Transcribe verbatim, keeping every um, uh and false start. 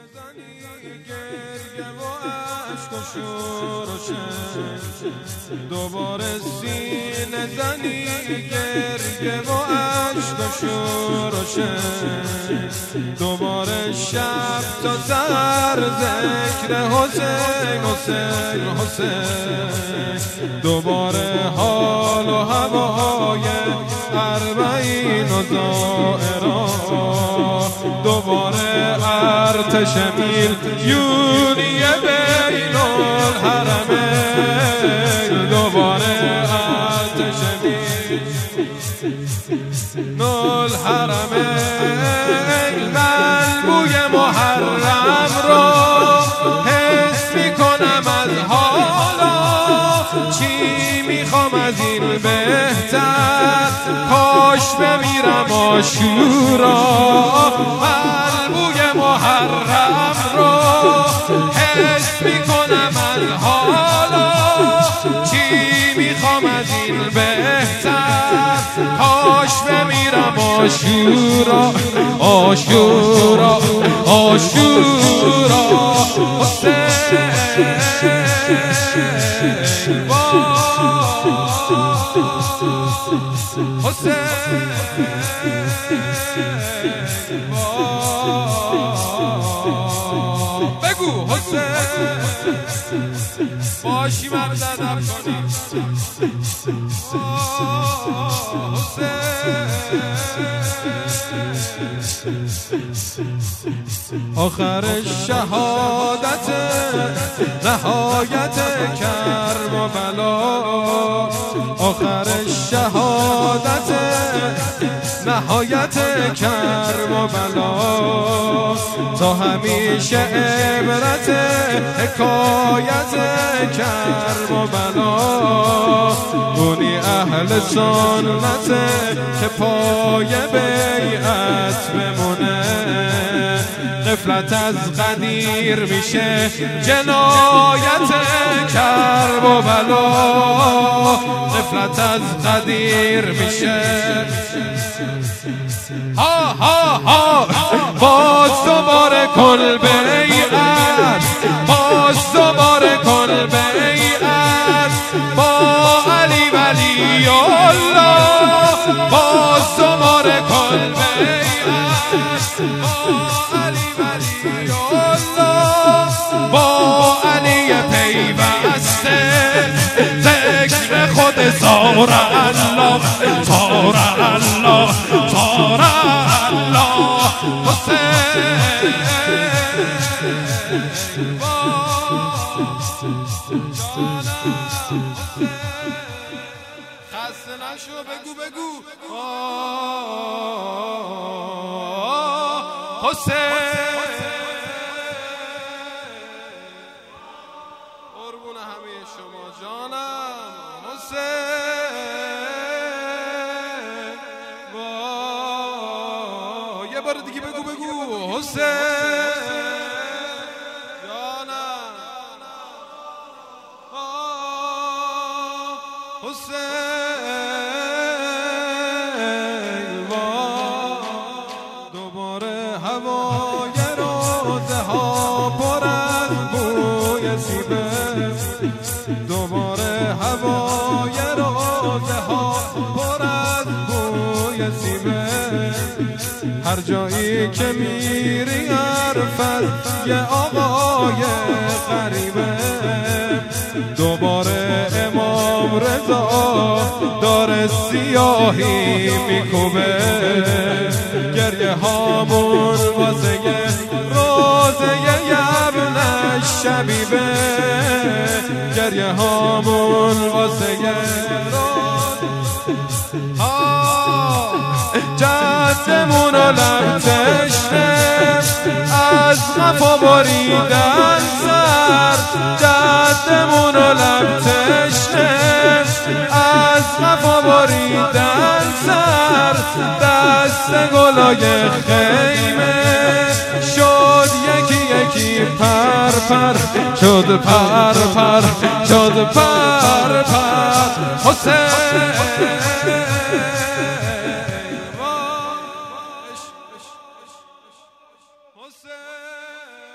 گریه و عشق و شور و شن دوباره سینه زنی گریه و عشق و شور و شن دوباره شب تا سر ذکر حسین حسین حسین دوباره حال و هوای اربعین و زائران دوباره ارتش میلیونی بین الحرمین دوباره ارتش میلیونی الحرمین من بوی محرم رو حس میکنم از حالا چی میخوام از این بهتر کاش بمیرم عاشورا من بوی محرم رو حس میکنم از حالا چی میخوام از این بهتر کاش بمیرم عاشورا عاشورا عاشورا حسین حسین بگو حسین باشی من دردم کنی آخر شهادت نهایت کرب و بلا آخر شهادت نهایت کرب و بلا تا همیشه عبرت حکایت کرب و بلا اونی اهل سنت که پای بیعت بمونه غفلت از قدیر میشه جنایت کرب و بلا غفلت از قدیر میشه ها ها ها باز دوباره کن بیعت باز دوباره کن بیعت با علی ولی الله باز دوباره کن بیعت با علی ولی الله با علی پیوسته ذکر خود زار الله زار الله زار الله حسین خسته نشو بگو بگو حسین قربون همه شما جانم حسین وای یه بار دیگه بگو بگو حسین جانم حسین دوباره هوای روزه ها پر از بوی سیبه دوباره هوای روزه ها پر از بوی سیبه هر جایی که میری عرفت یه آقای غریبه دوباره امام رضا داره سیاهی میکوبه گریه هامون واسه روزه یبن شبیبه گریه هامون واسه جدمون رو لب تشنه از قفا بریدن سر جدمون رو لب تشنه از قفا بریدن سر دست گلای خیمه شد یکی یکی پر پر شد پر پر شد پر پر حسین حسین